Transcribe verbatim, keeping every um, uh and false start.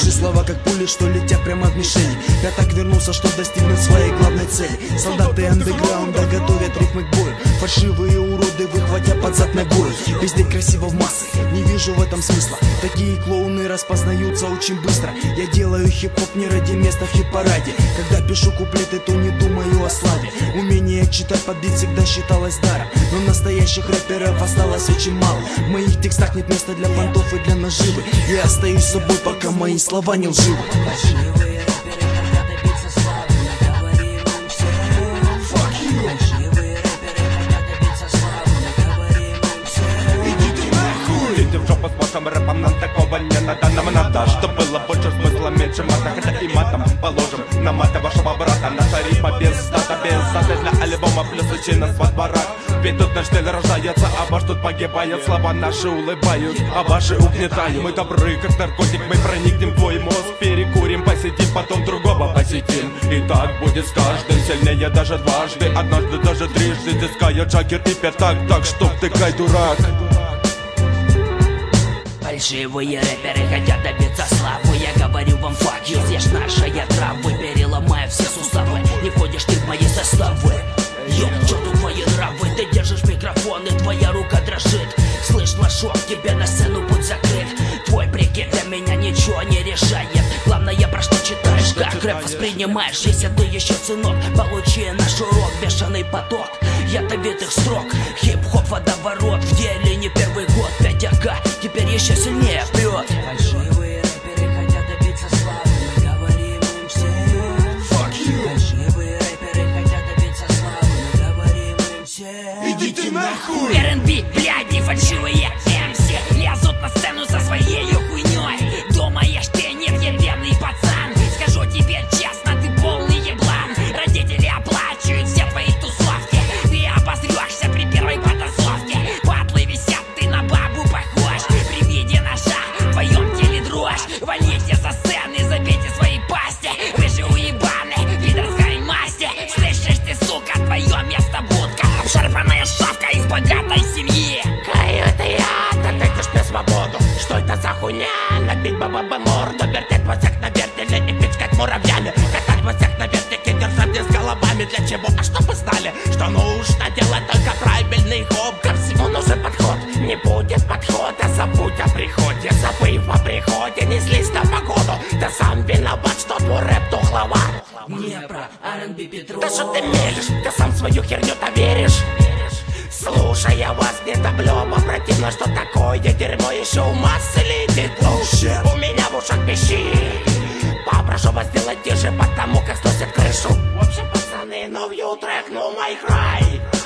Наши слова как пули, что летят прямо в мишени. Я так вернулся, что достигнуть своей главной цели. Солдаты андеграунда готовят рифмы к бою. Фальшивые уроды выхватя под зад ногой. Пиздеть красиво в массы, не вижу в этом смысла. Такие клоуны распознаются очень быстро. Я делаю хип-хоп не ради места в хит-параде. Когда пишу куплеты, то не думаю о славе. Умение читать под бит всегда считалось даром. Но настоящих рэперов осталось очень мало. В моих текстах нет места для понтов и для наживы. Я остаюсь собой, пока мои слова не лживы. Рэпом нам такого не надо, нам надо, чтоб было больше смысла, меньше мата. Хотя и матом положим на маты вашего брата. Наша рифма без дата, без даты для альбома, плюс учина с во дворах. Ведь тут наш стиль рождается, а ваш тут погибает. Слова наши улыбают, а ваши угнетают. Мы добры, как наркотик, мы проникнем в твой мозг. Перекурим, посетим, потом другого посетим. И так будет с каждым, сильнее даже дважды. Однажды даже трижды, диская Джаггер и Пятак. Так что втыкай, дурак. Фальшивые рэперы хотят добиться славы. Я говорю вам fuck you, здесь наша я травы. Переломаю все суставы, не входишь ты в мои составы. Йо, чё тут мои нравы? Ты держишь микрофон и твоя рука дрожит. Слышь, лошок, тебе на сцену путь закрыт. Твой прикид для меня ничего не решает. Главное, про что читаешь, как рэп воспринимаешь. Если ты еще сынок, получи наш урок. Бешеный поток ядовитых строк. Хип-хоп водоворот, в деле не первый год. пять АК, теперь еще сильнее вперед. Фальшивые рэперы хотят добиться славы. Мы говорим им всем fuck you. Фальшивые рэперы хотят добиться славы. Мы говорим им всем идите нахуй. эр энд би, блядь, не фальшивые эм си лезут на сцену со своей хуйней. Думаешь, ты невъебенный пацан? Скажу тебе честно, ты полный еблан. Родители оплачивают все твои тусовки. Ты обосрешься при первой потасовке. Патлы висят, ты на бабу похож. При виде ножа в твоем теле дрожь. Валите со сцены, забейте свои пасти. Вы же уебаны, пидорской масти. Слышишь ты, сука, твое место будка. Обшарпанная шавка из богатой семьи. Каю, это я, так дайте ж мне свободу. Что это за хуйня? Набить баба морду, вертеть во всех на вертеле и пичкать муравьями. Катать во всех на вертике, держать мне с головами. Для чего? А чтобы знали, что нужно делать только правильный хоп. Ко всему нужен подход. Не будет подхода, забудь о приходе. Забыв о приходе, не злись на погоду. Ты сам виноват, что твой рэп тухловат. Не про эр энд би Петров. Да что ты мелешь? Ты сам в свою херню-то веришь? Слушай, я вас не топлю, противно, что такое дерьмо еще у массы летит. У меня в ушах пищит. Попрошу вас сделать тише, потому как сносит крышу. В общем, пацаны, новью трек, ну май край.